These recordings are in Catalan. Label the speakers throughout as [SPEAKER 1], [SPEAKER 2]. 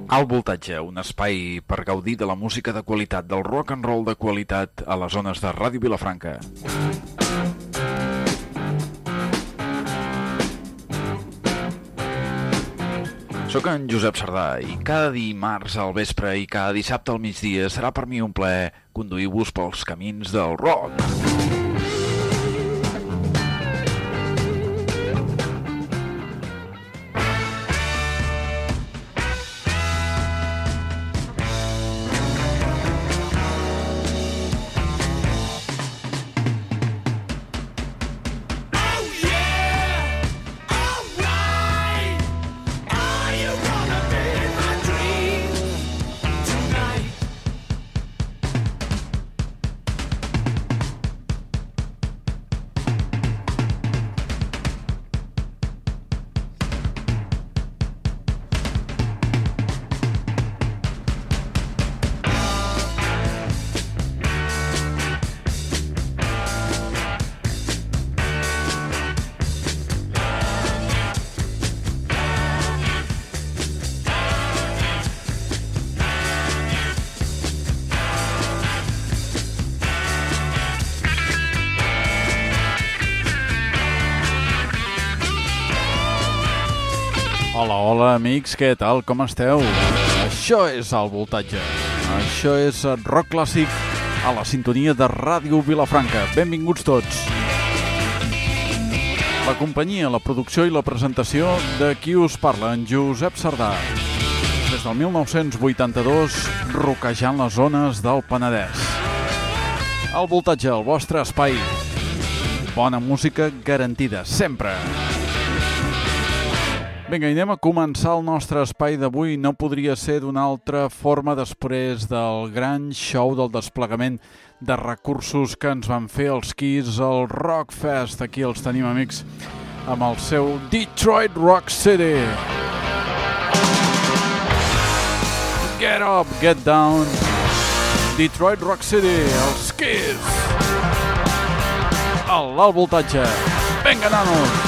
[SPEAKER 1] Alt Voltatge, un espai per gaudir de la música de qualitat, del rock and roll de qualitat a les zones de Ràdio Vilafranca. Soc en Josep Sardà i cada dimarts al vespre i cada dissabte al migdia serà per mi un plaer conduir-vos pels camins del rock. Hola amics, què tal, com esteu? Això és Alt Voltatge, això és rock clàssic a la sintonia de Ràdio Vilafranca. Benvinguts tots. La companyia, la producció i la presentació de qui us parla, en Josep Sardà. Des del 1982, roquejant les zones del Penedès. Alt Voltatge, el vostre espai. Bona música garantida, sempre. Vinga, anem a començar el nostre espai d'avui. No podria ser d'una altra forma després del gran show del desplegament de recursos que ens van fer els Kiss al Rockfest. Aquí els tenim, amics, amb el seu Detroit Rock City. Get up, get down. Detroit Rock City, els Kiss. A l'Alt Voltatge. Vinga, nanos.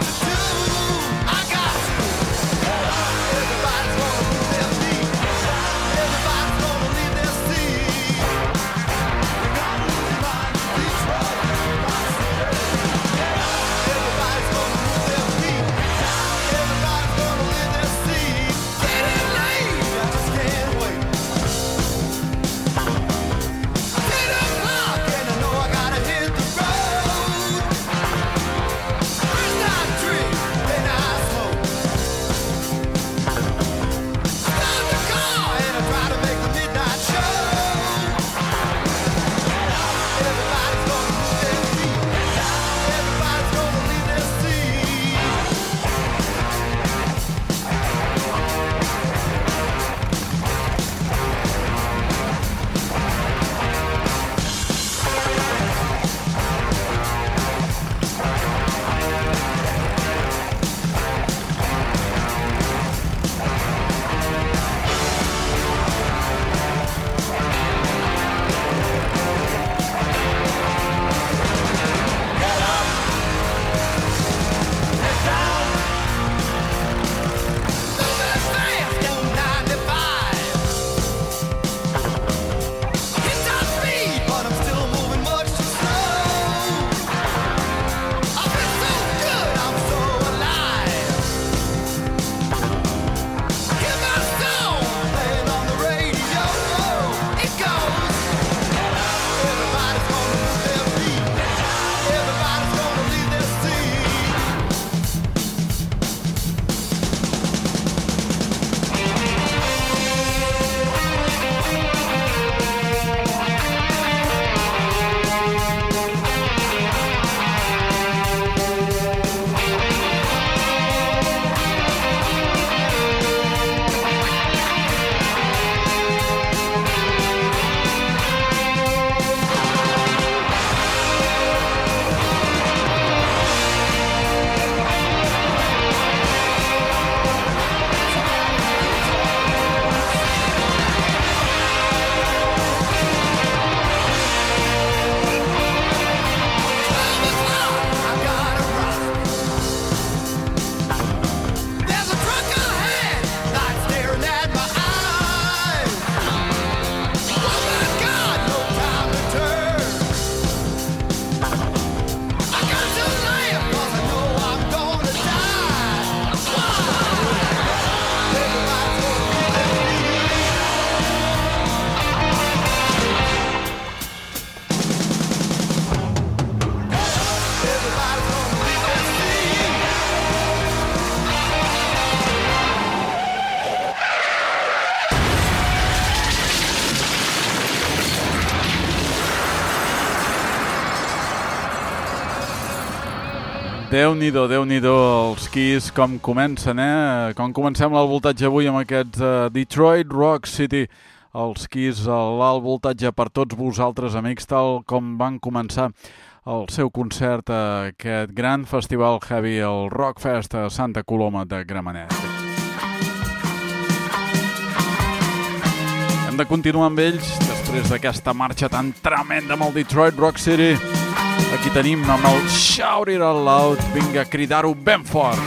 [SPEAKER 2] Everybody's gonna move their feet.
[SPEAKER 1] Déu-n'hi-do, Déu-n'hi-do els Kiss, com comencen, Com comencem l'alt voltatge avui amb aquests Detroit Rock City. Els Kiss, l'alt voltatge per tots vosaltres, amics, tal com van començar el seu concert a aquest gran festival heavy, el Rockfest a Santa Coloma de Gramenet. Hem de continuar amb ells després d'aquesta marxa tan tremenda amb el Detroit Rock City. Aquí tenim amb el Shout It Out Loud, vinga a cridar-ho ben fort.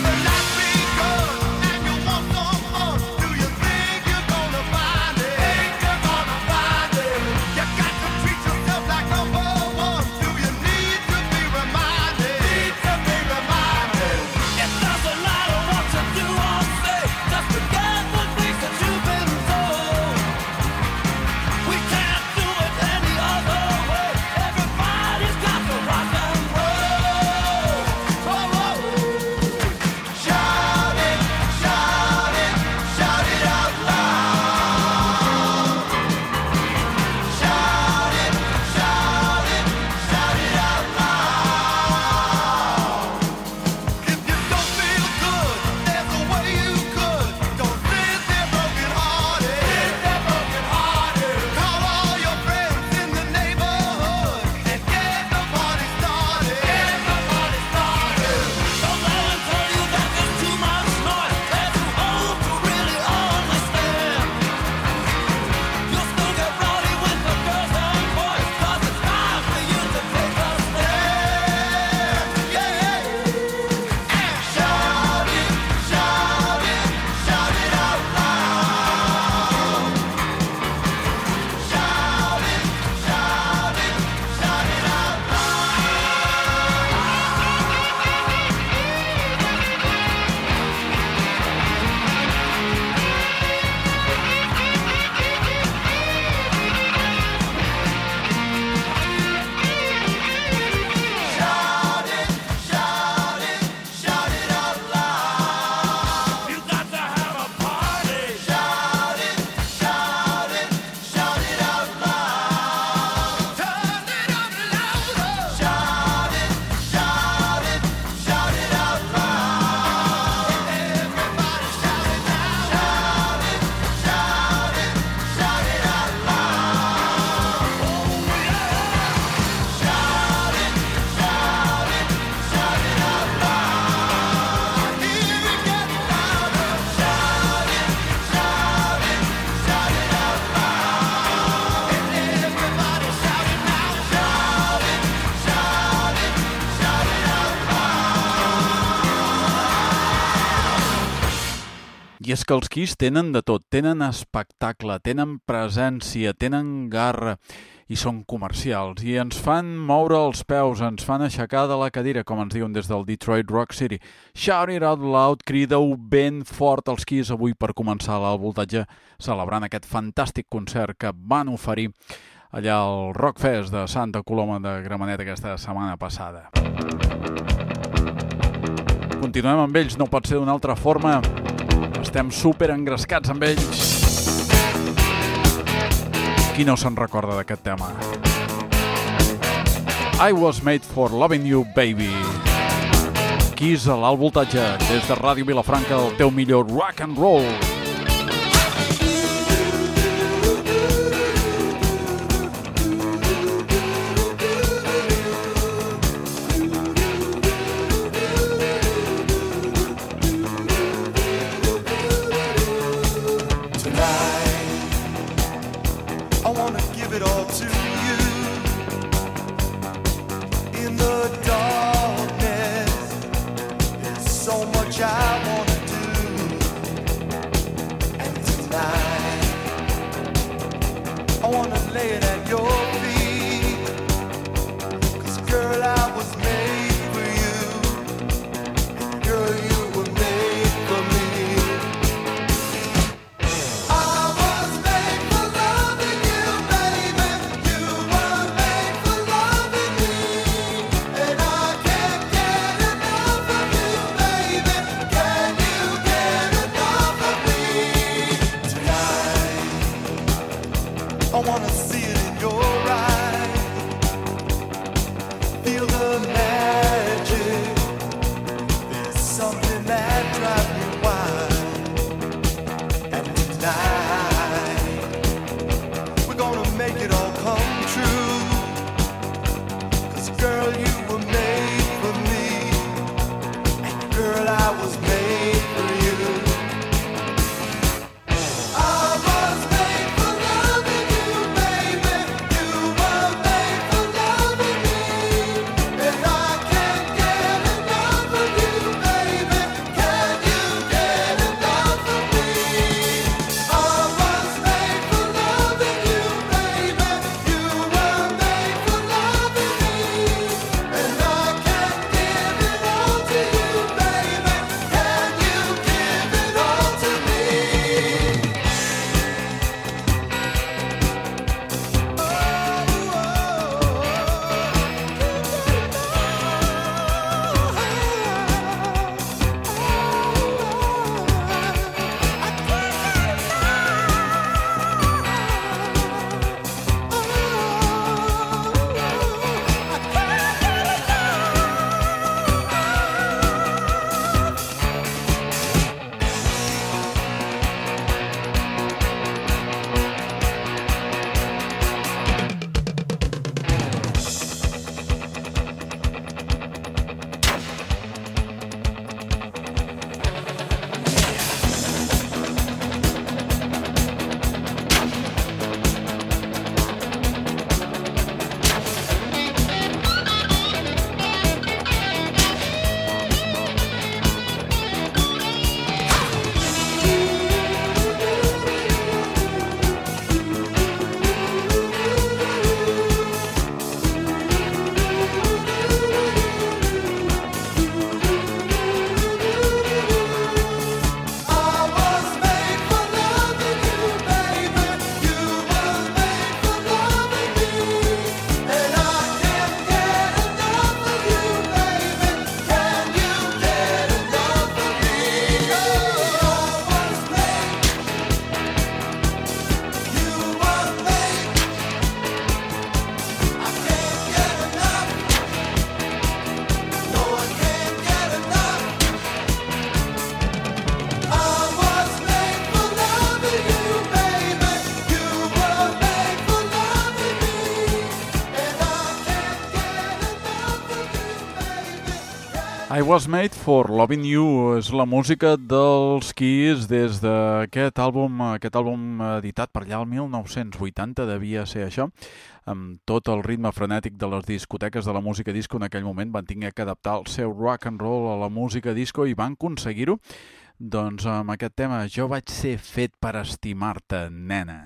[SPEAKER 1] I és que els Kiss tenen de tot, tenen espectacle, tenen presència, tenen garra i són comercials i ens fan moure els peus, ens fan aixecar de la cadira, com ens diuen des del Detroit Rock City. Shout It Out Loud, crideu ben fort els Kiss avui per començar l'alt voltatge, celebrant aquest fantàstic concert que van oferir allà al Rockfest de Santa Coloma de Gramenet aquesta setmana passada. Continuem amb ells, no pot ser d'una altra forma. Estem super engrescats amb ells. Qui no se'n recorda d'aquest tema? I Was Made for Loving You, Baby. Kiss a l'alt voltatge, des de Ràdio Vilafranca, el teu millor rock and roll.
[SPEAKER 2] I wanna see it in your
[SPEAKER 1] I Was Made for Loving You és la música dels Kiss des d'aquest àlbum editat per allà el 1980, devia ser això, amb tot el ritme frenètic de les discoteques de la música disco. En aquell moment van tenir que adaptar el seu rock and roll a la música disco i van aconseguir-ho. Doncs amb aquest tema, Jo vaig ser fet per estimar-te, nena.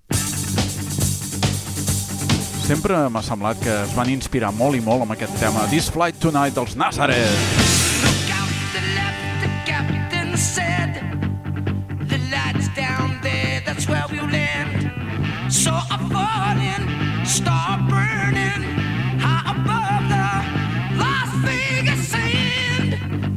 [SPEAKER 1] Sempre m'ha semblat que es van inspirar molt i molt amb aquest tema. This Flight Tonight dels Nazareth.
[SPEAKER 2] Look out to the left, the captain said, the light's down there, that's where we'll land. So I fall in, start burning, high above the Las Vegas sand.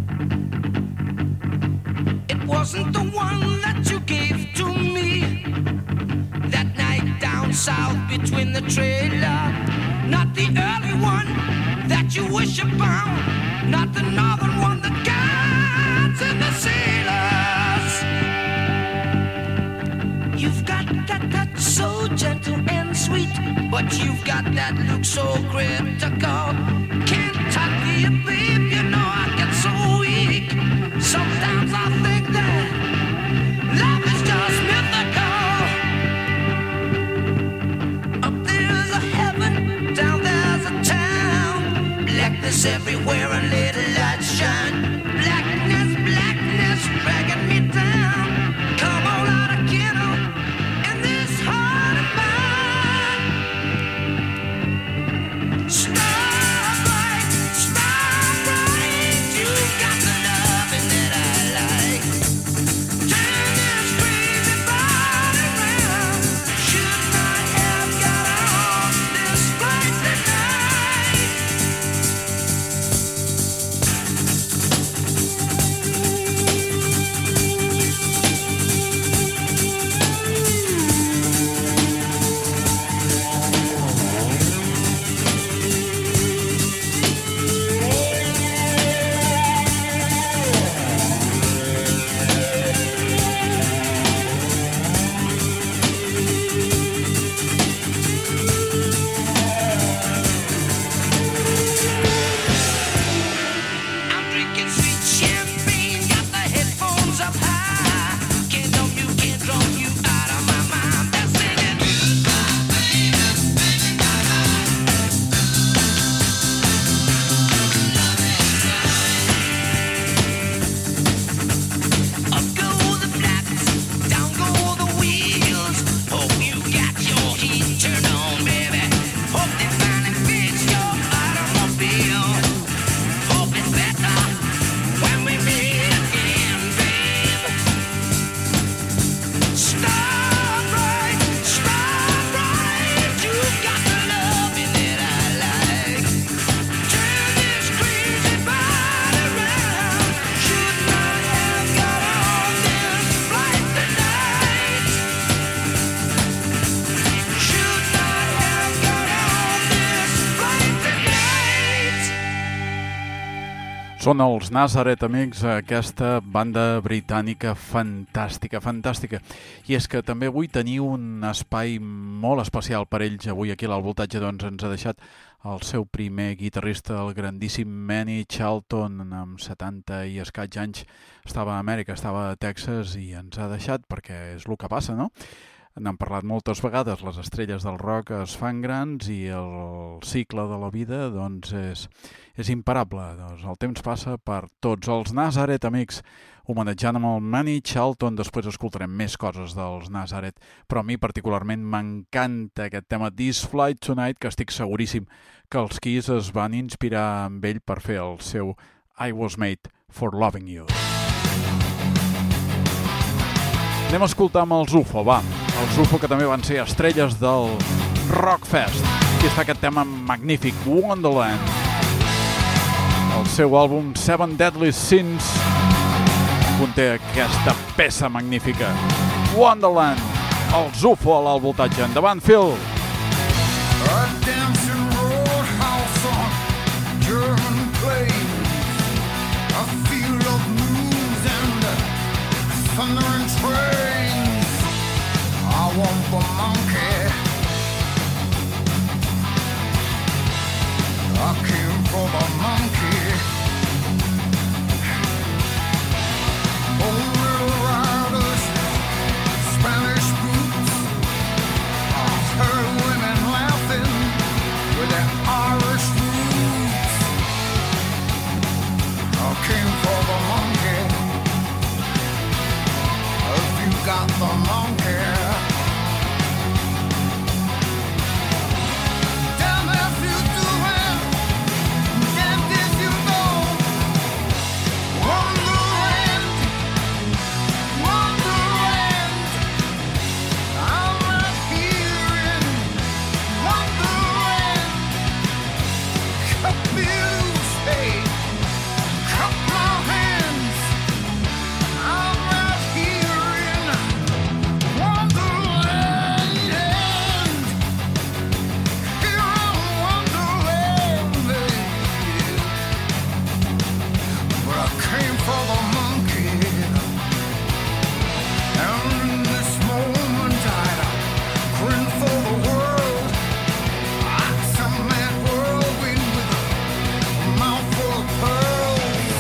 [SPEAKER 2] It wasn't the one that you gave to me that night down south between the trailer, not the early one that you wish upon, not the northern one, the guides and the sailors. You've got that touch so gentle and sweet, but you've got that look so critical. Can't talk to you, babe, you know I get so weak. Sometimes I think that life is just mythical. Blackness everywhere and little light shine. Blackness, blackness, dragging me down. Come on out of kennel in this heart of mine. Starbright, starbright, you got the loving that I like. Turn this crazy body round. Should not have got on this flight tonight.
[SPEAKER 1] Són els Nazareth, amics, aquesta banda britànica fantàstica, fantàstica. I és que també avui teniu un espai molt especial per ells. Avui aquí a l'Alvoltatge doncs, ens ha deixat el seu primer guitarrista, el grandíssim Manny Charlton, amb 70 i escaig anys. Estava a Amèrica, estava a Texas i ens ha deixat perquè és el que passa, no? N'han parlat moltes vegades, les estrelles del rock es fan grans i el cicle de la vida doncs, és imparable. Doncs el temps passa per tots. Els Nazareth, amics, homenatjant amb el Manny Charlton. Després escoltarem més coses dels Nazareth, però a mi particularment m'encanta aquest tema This Flight Tonight, que estic seguríssim que els Kiss es van inspirar amb ell per fer el seu I Was Made for Loving You. Anem a escoltar amb els UFO, va. Els UFO, que també van ser estrelles del Rockfest. Aquí està aquest tema magnífic, Wonderland. El seu àlbum Seven Deadly Sins conté aquesta peça magnífica. Wonderland, els UFO a l'Alvoltatge. Endavant, Phil!
[SPEAKER 3] A dancing roadhouse on German plains, a field of moons and thundering trains. I want the monkey, I came for the monkey. got the monkey. Damn if you do it, damn if you don't. Wonderland, Wonderland, I'm right here in Wonderland. Cut me loose, hey, cut my hands. I'm right here in Wonderland. Here in Wonderland, but I came for the monkey. And in this moment I'd grin for the world. I'm some mad whirlwind with a mouth full of pearls.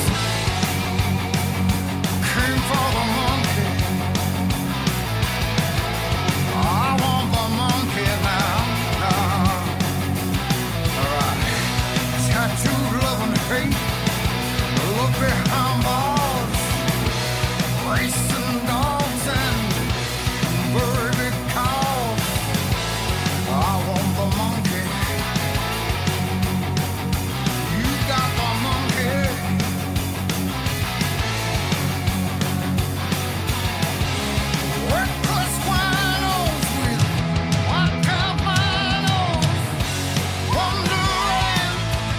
[SPEAKER 3] Came for the monkey. I want the monkey now. Alright. Tattooed love and hate. Look behind bars. Racing dogs and burly cows. I want the monkey. You got the monkey. Reckless winos with white albinos. Wonderland,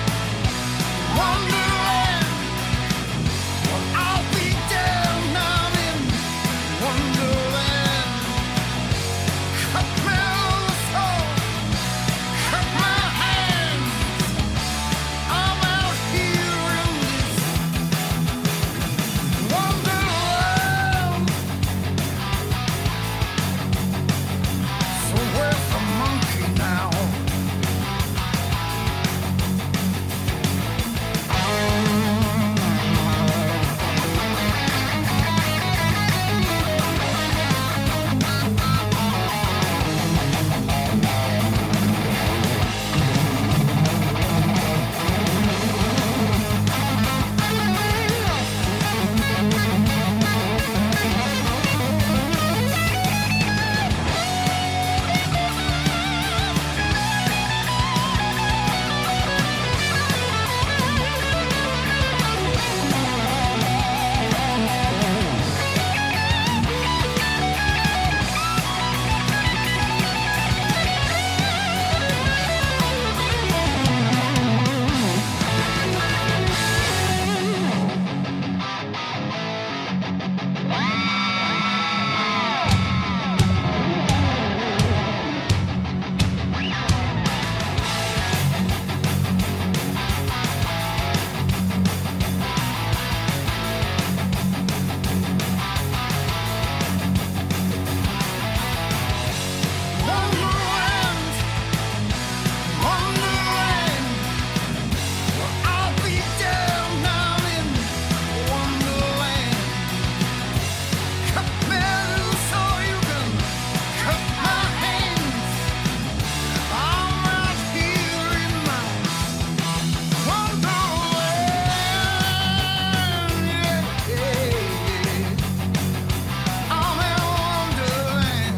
[SPEAKER 3] Wonderland. Well, I'll be down now in Wonderland. Cut my soul, cut my hands. I'm out here in this Wonderland. So where's the monkey now? Wonderland, Wonderland. Well, I'll be down now in Wonderland. Cut me loose so you can cut my hands. I'm right here in my Wonderland. Yeah, I'm in Wonderland.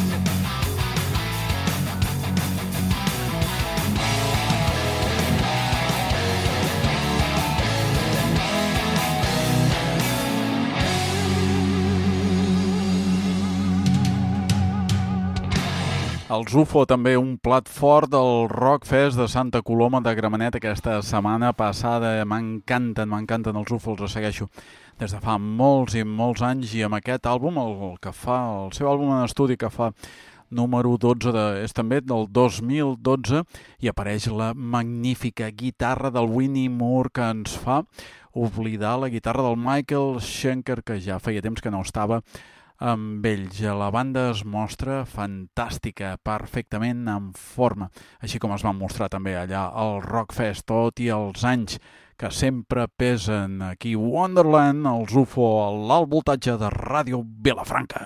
[SPEAKER 1] Els UFO, també un plat fort del Rockfest de Santa Coloma de Gramenet aquesta setmana passada. M'encanten els UFO, els segueixo des de fa molts i molts anys, i amb aquest àlbum, el seu àlbum en estudi que fa número 12, és també del 2012, i apareix la magnífica guitarra del Winnie Moore, que ens fa oblidar la guitarra del Michael Schenker, que ja feia temps que no estava amb ells. La banda es mostra fantàstica, perfectament en forma, així com es van mostrar també allà al Rockfest, tot i els anys que sempre pesen. Aquí Wonderland, els UFO, a l'alt voltatge de Ràdio Vilafranca.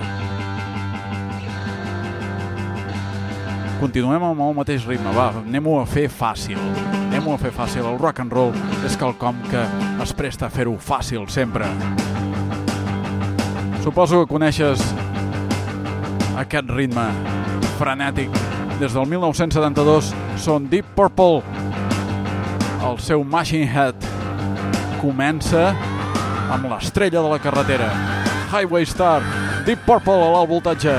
[SPEAKER 1] Continuem amb el mateix ritme, va, anem-ho a fer fàcil. El rock and roll és quelcom que es presta a fer-ho fàcil sempre. Suposo que coneixes aquest ritme frenètic. Des del 1972 són Deep Purple. El seu Machine Head comença amb l'estrella de la carretera. Highway Star, Deep Purple a l'alt voltatge.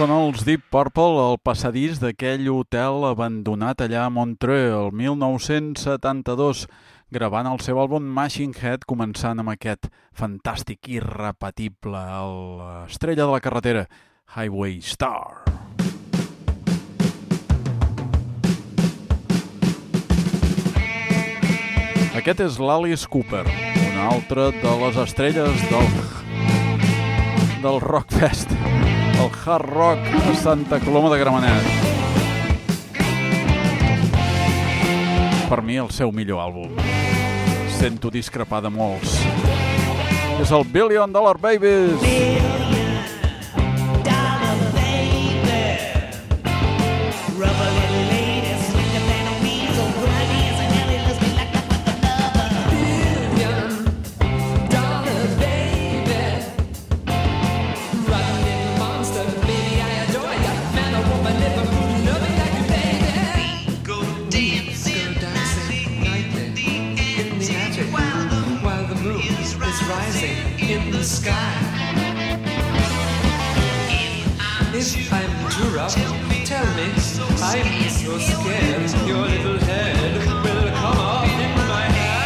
[SPEAKER 1] Són els Deep Purple al passadís d'aquell hotel abandonat allà a Montreux el 1972, gravant el seu àlbum Machine Head, començant amb aquest fantàstic i irrepetible, l'estrella de la carretera, Highway Star. Aquest és l'Alice Cooper, una altra de les estrelles del Rockfest, el Hard Rock a Santa Coloma de Gramenet. Per mi el seu millor àlbum. Sento discrepar de molts. És el $1 Billion Babies.
[SPEAKER 4] In the sky. If I'm too rough, tell me. I'm so scared your little head will come up in my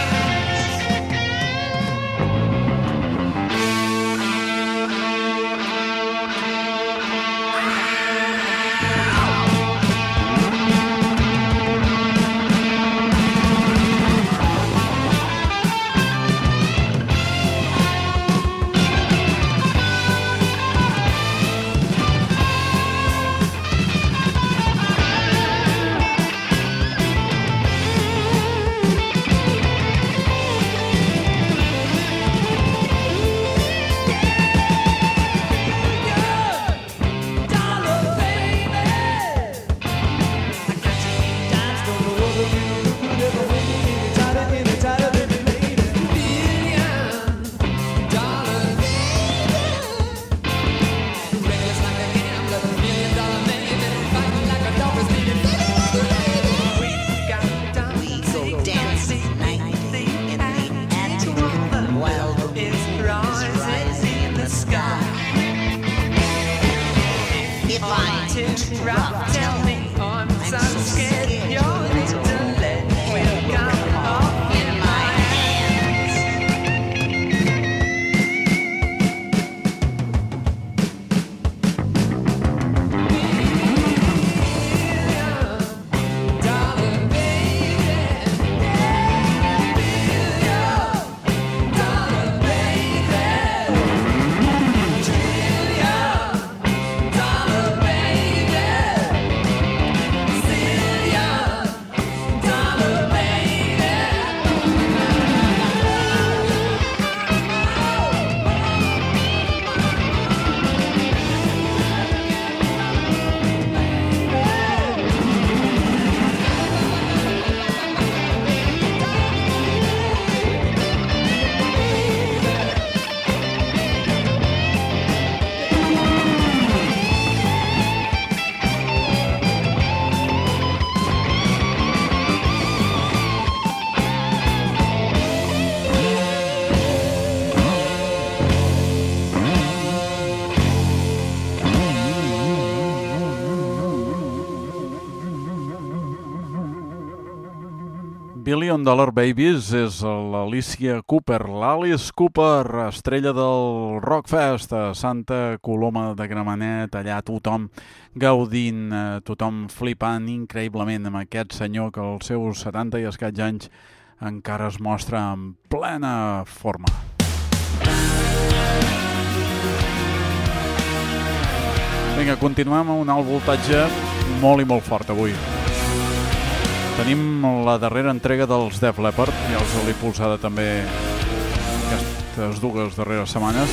[SPEAKER 1] $1 Billion Babies és l'Alicia Cooper, l'Alice Cooper, estrella del Rockfest a Santa Coloma de Gramenet, allà tothom gaudint, tothom flipant increïblement amb aquest senyor que als seus 70 i escaig anys encara es mostra en plena forma. Vinga, continuem amb un alt voltatge molt i molt fort avui. Tenim la darrera entrega dels Def Leppard, ja us l'he polsada també aquestes dues darreres setmanes.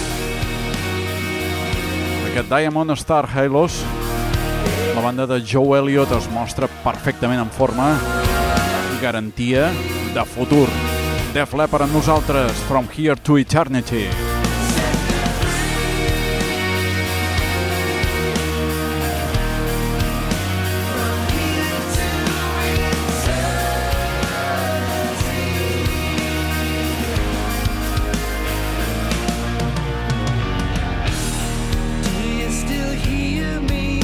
[SPEAKER 1] Aquest Diamond Star Halos, la banda de Joe Elliott es mostra perfectament en forma i garantia de futur. Def Leppard amb nosaltres, From Here to Eternity.
[SPEAKER 4] Do you still hear me?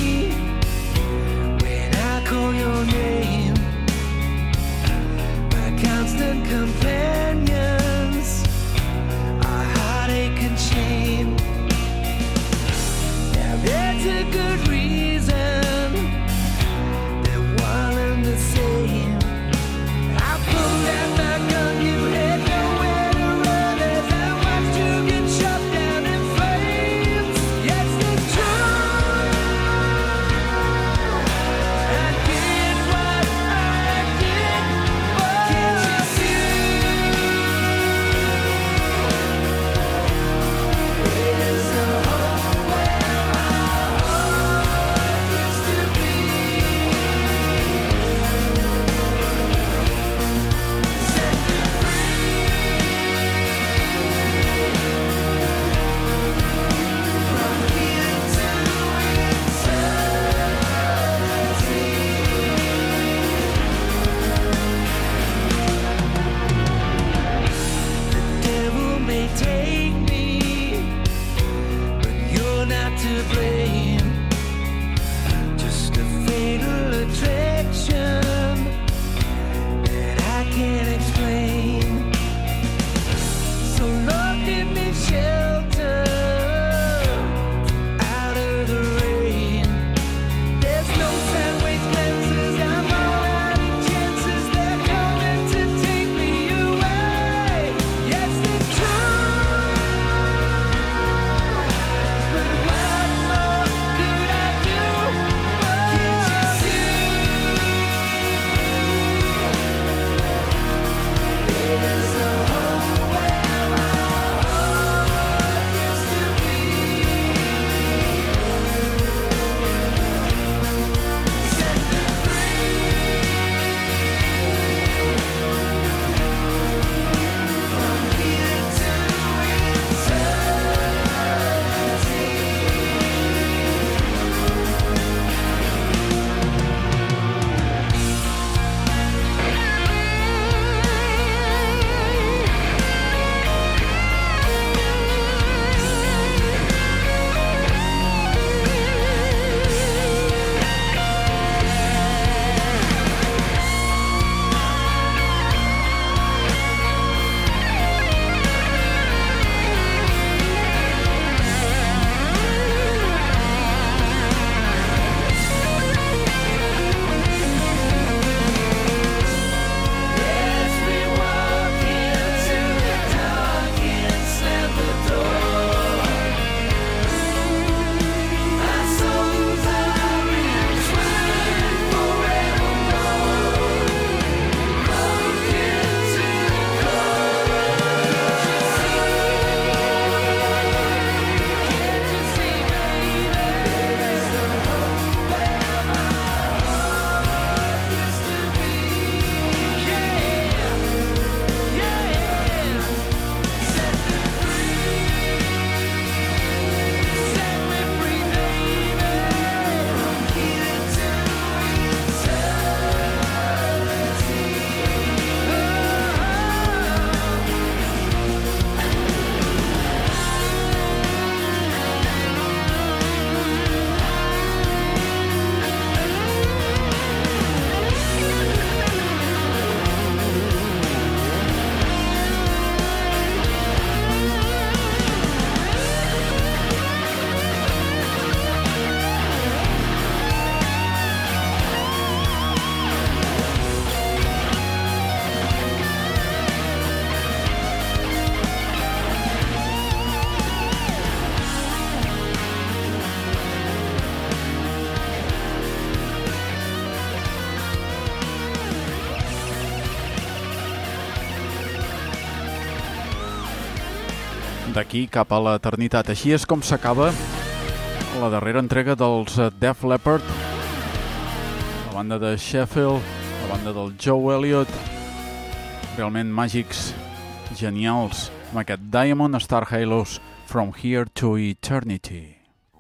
[SPEAKER 1] d'aquí cap a l'eternitat. Així és com s'acaba la darrera entrega dels Def Leppard, la banda de Sheffield, la banda del Joe Elliott, realment màgics, genials, amb aquest Diamond Star Halos From Here to Eternity.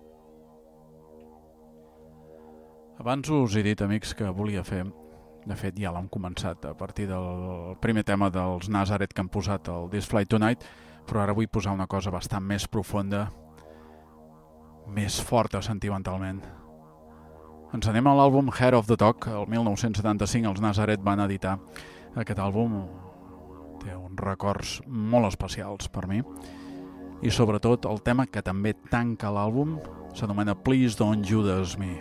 [SPEAKER 1] Abans us he dit, amics, que volia fer, de fet ja l'hem començat a partir del primer tema dels Nazareth que han posat al This Flight Tonight, però ara vull posar una cosa bastant més profunda, més forta sentimentalment. Ens anem a l'àlbum Head of the Talk. El 1975 els Nazareth van editar aquest àlbum. Té uns records molt especials per mi. I sobretot el tema que també tanca l'àlbum s'anomena Please Don't Judas Me.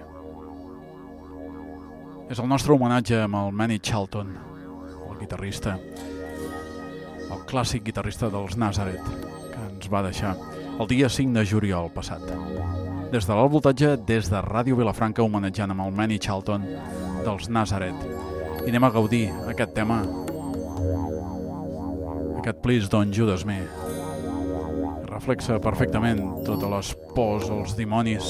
[SPEAKER 1] És el nostre homenatge amb el Manny Charlton, el guitarrista, el clàssic guitarrista dels Nazareth, que ens va deixar el dia 5 de juliol passat. Des de l'Alt Voltatge, des de Ràdio Vilafranca, homenatjant amb el Manny Charlton dels Nazareth. I anem a gaudir aquest tema, aquest Please Don't Judas Me. Reflexa perfectament totes les pors, els dimonis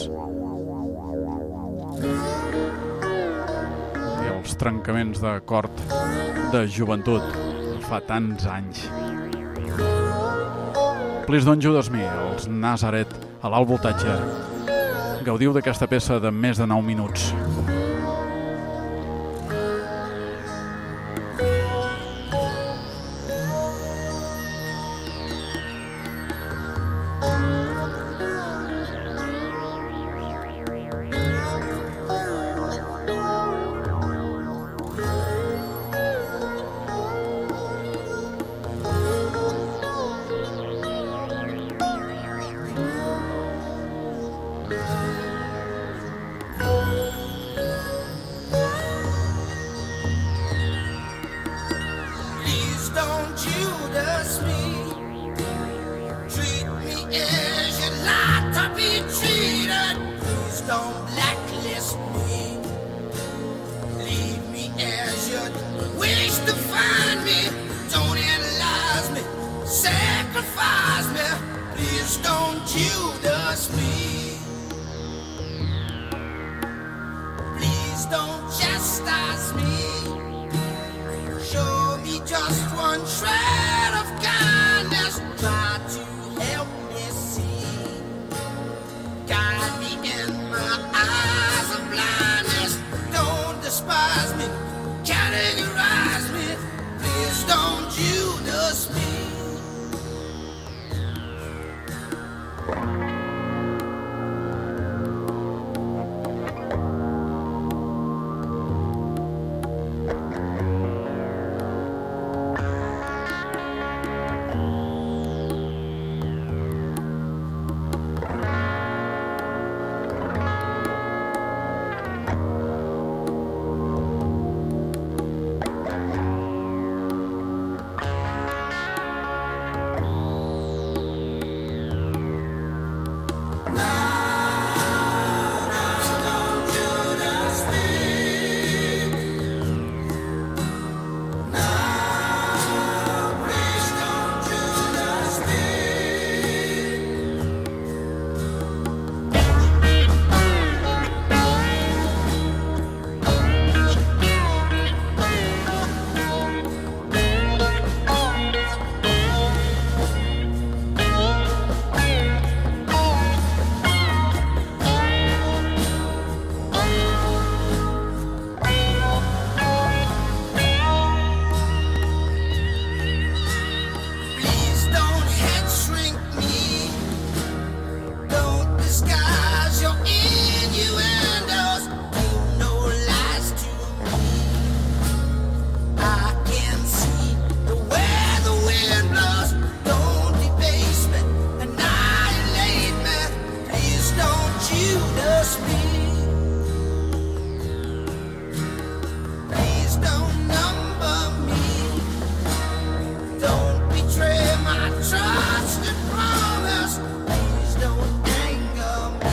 [SPEAKER 1] i els trencaments d'acord de joventut fa tants anys. Please Don't Judas Me, els Nazareth a l'Alt Voltatge. Gaudiu d'aquesta peça de més de 9 minuts.
[SPEAKER 3] Trust and promise, please don't anger me.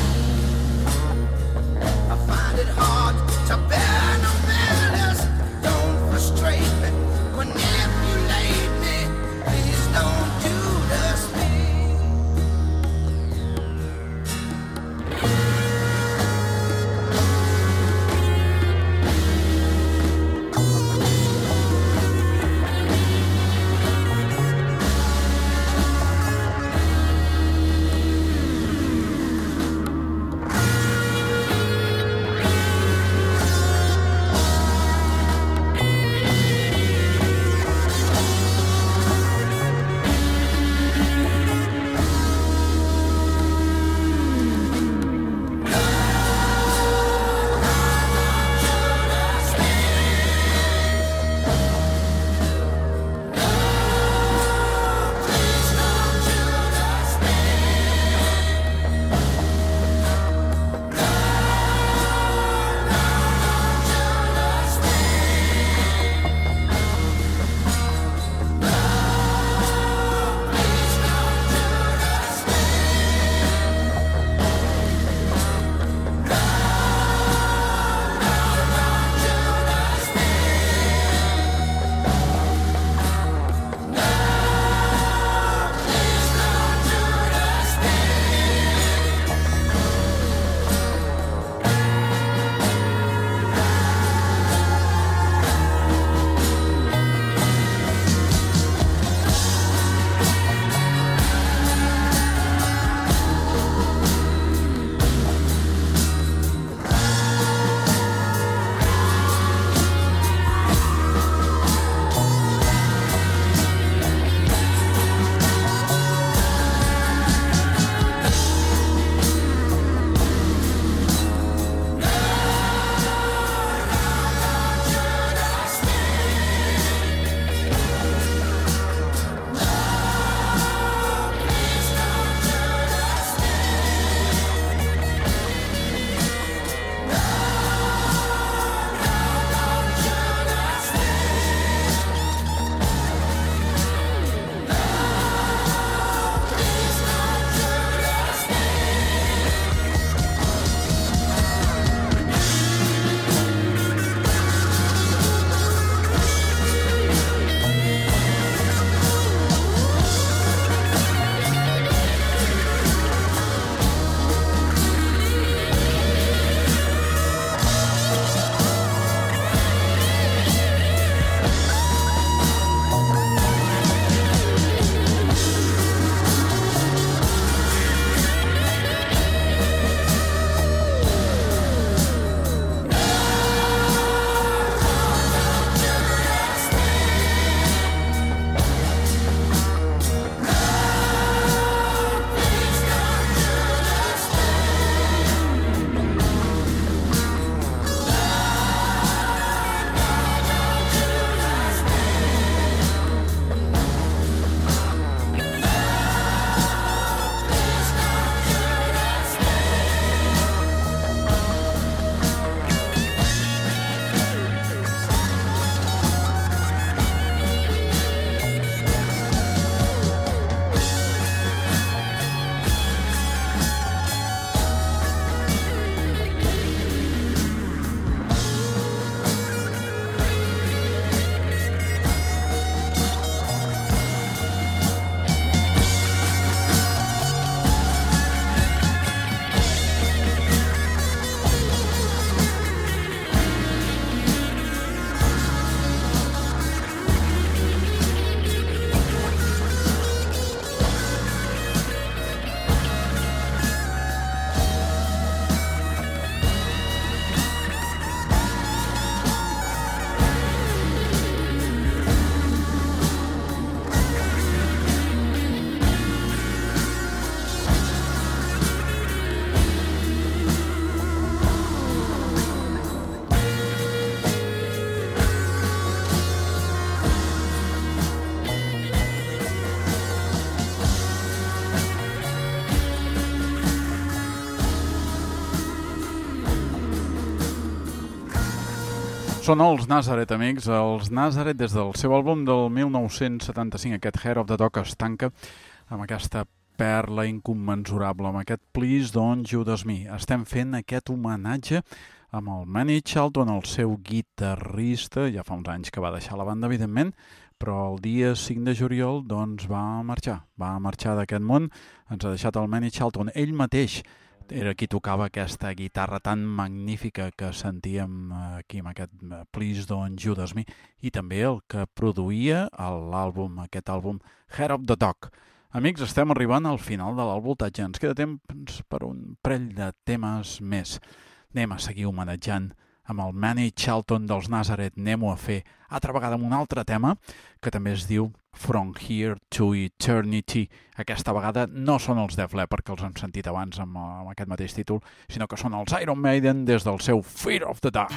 [SPEAKER 1] Són els Nazareth, amics. Els Nazareth, des del seu àlbum del 1975, aquest Hair of the Dog, es tanca amb aquesta perla incommensurable, amb aquest Please Don't Judas Me. Estem fent aquest homenatge amb el Manny Charlton, el seu guitarrista. Ja fa uns anys que va deixar la banda, evidentment, però el dia 5 de juliol doncs, va marxar d'aquest món. Ens ha deixat el Manny Charlton. Ell mateix era qui tocava aquesta guitarra tan magnífica que sentíem aquí amb aquest Please Don't Judas Me, i també el que produïa l'àlbum, aquest àlbum Hair of the Dog. Amics, estem arribant al final de l'alt voltatge. Ens queda temps per un parell de temes més. Anem a seguir homenatjant amb el Manny Charlton dels Nazareth. Anem-ho a fer altra vegada amb un altre tema que també es diu From Here to Eternity. Aquesta vegada no són els Def Leppard, que els hem sentit abans amb aquest mateix títol, sinó que són els Iron Maiden des del seu Fear of the Dark.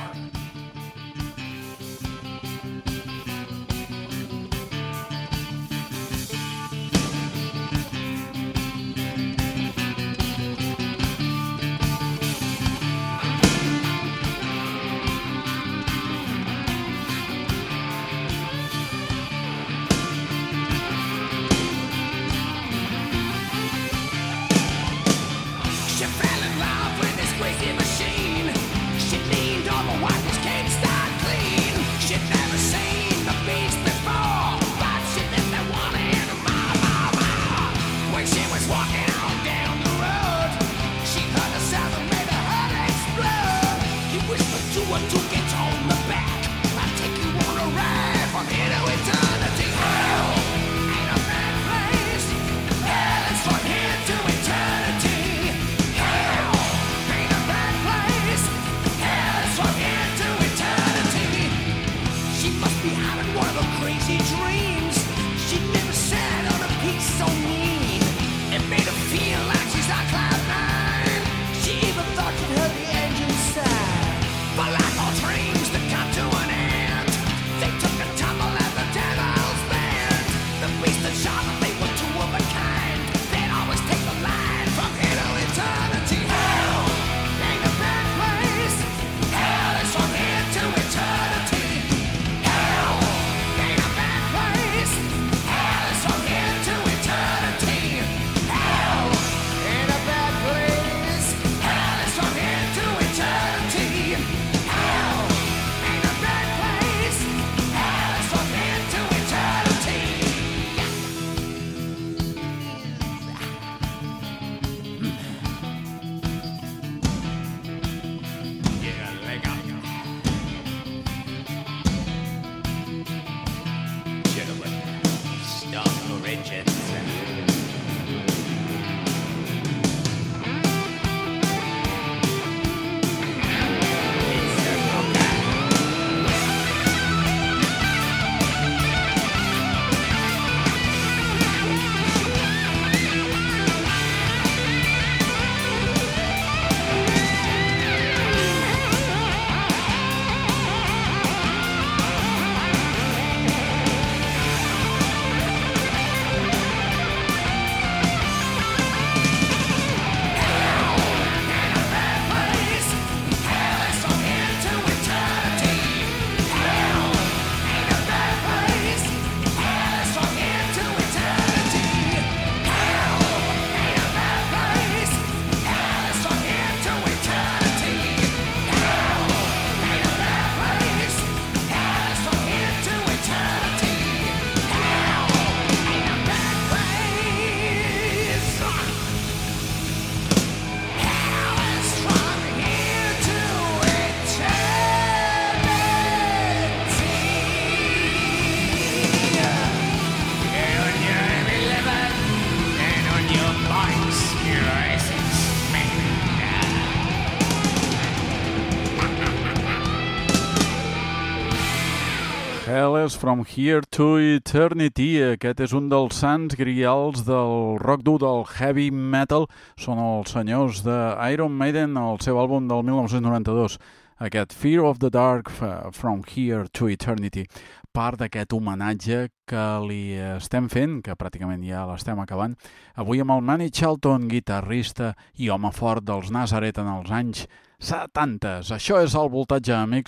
[SPEAKER 1] From Here to Eternity. Aquest és un dels sants grials del rock dur, del heavy metal. Són els senyors de Iron Maiden, el seu àlbum del 1992. Aquest Fear of the Dark, From Here to Eternity. Part d'aquest homenatge que li estem fent, que pràcticament ja l'estem acabant, avui amb el Manny Charlton, guitarrista i home fort dels Nazareth en els anys 70. Això és el voltatge, amics.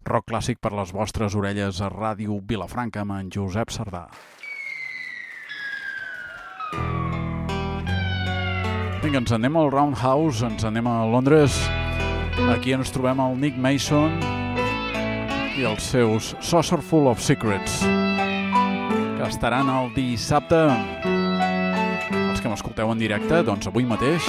[SPEAKER 1] Rock clàssic per les vostres orelles a Ràdio Vilafranca amb en Josep Sardà. Vinga, ens anem al Roundhouse, ens anem a Londres. Aquí ens trobem el Nick Mason i els seus Saucerful of Secrets, que estaran el dissabte. Els que m'escolteu en directe, doncs avui mateix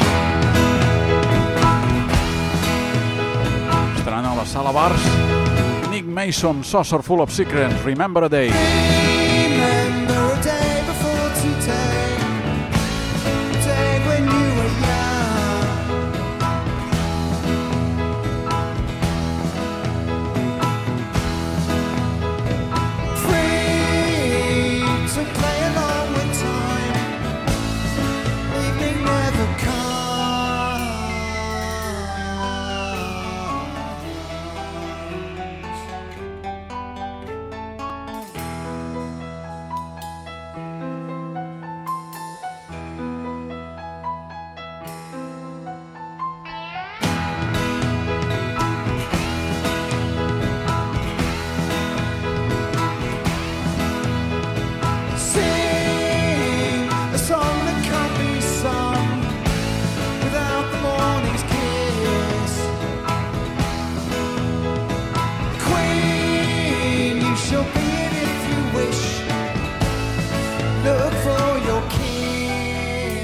[SPEAKER 1] estaran a la sala Bars. Nick Mason, Saucerful of Secrets, Remember a Day.
[SPEAKER 3] Remember a day before today, a day when you were young, free to play along with time, evening never comes. Sing a song that can't be sung without the morning's kiss. Queen, you shall be it if you wish. Look for your king.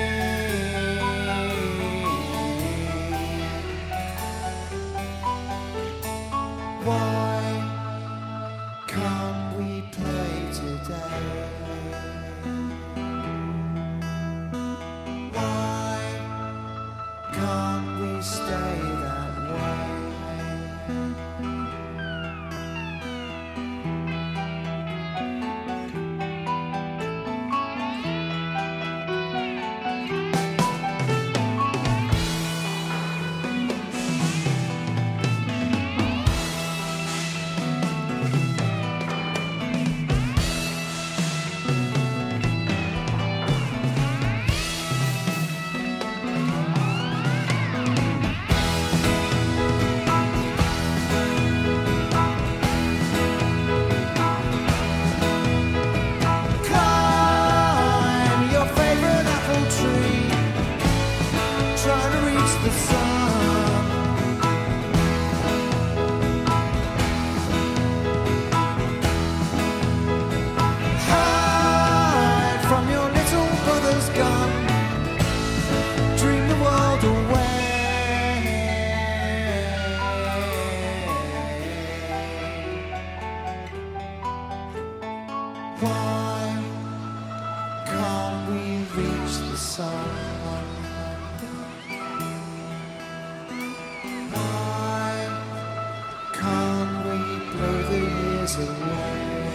[SPEAKER 3] Why can't we play today? Why can't we stay that way? Climb your favorite apple tree, trying to reach the sun. Hide from your little brother's gun, dream the world away. Why can't we reach the sun? Why can't we blow the years away?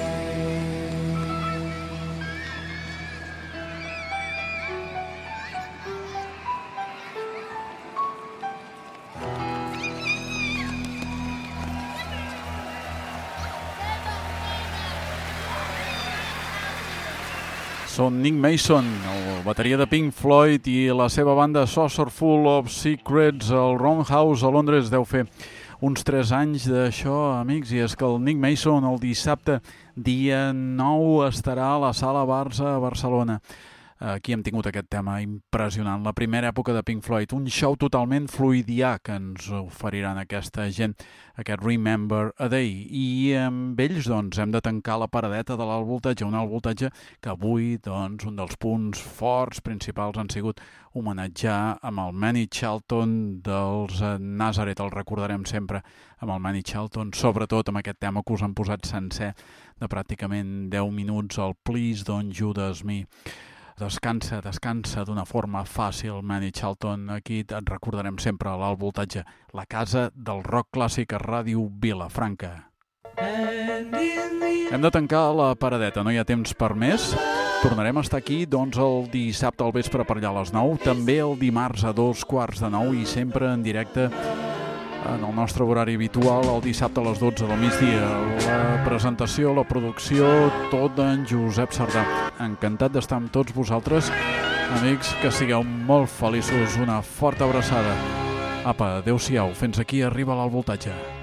[SPEAKER 1] Són Nick Mason, el bateria de Pink Floyd, i la seva banda Saucerful of Secrets. El Roundhouse a Londres deu fer uns 3 anys d'això, amics, i és que el Nick Mason el dissabte dia 9 estarà a la sala Barça a Barcelona. Aquí hem tingut aquest tema impressionant, la primera època de Pink Floyd, un show totalment fluidià que ens oferiran aquesta gent, aquest Remember a Day. I amb ells doncs, hem de tancar la paradeta de l'alt voltatge, un alt voltatge que avui doncs, un dels punts forts principals han sigut homenatjar amb el Manny Charlton dels Nazareth. El recordarem sempre amb el Manny Charlton, sobretot amb aquest tema que us han posat sencer de pràcticament 10 minuts, el Please Don't Judas Me. Descansa d'una forma fàcil, Manny Charlton. Aquí et recordarem sempre a l'alt voltatge, la casa del rock clàssic a Ràdio Vilafranca. Hem de tancar la paradeta, no hi ha temps per més. Tornarem a estar aquí doncs, el dissabte al vespre per allà a les 9, també el dimarts a 2:15 i sempre en directe en el nostre horari habitual, el dissabte a les 12 del migdia. La presentació, la producció, tot d'en Josep Sardà. Encantat d'estar amb tots vosaltres. Amics, que sigueu molt feliços. Una forta abraçada. Apa, adeu-siau. Fins aquí arriba l'alt voltatge.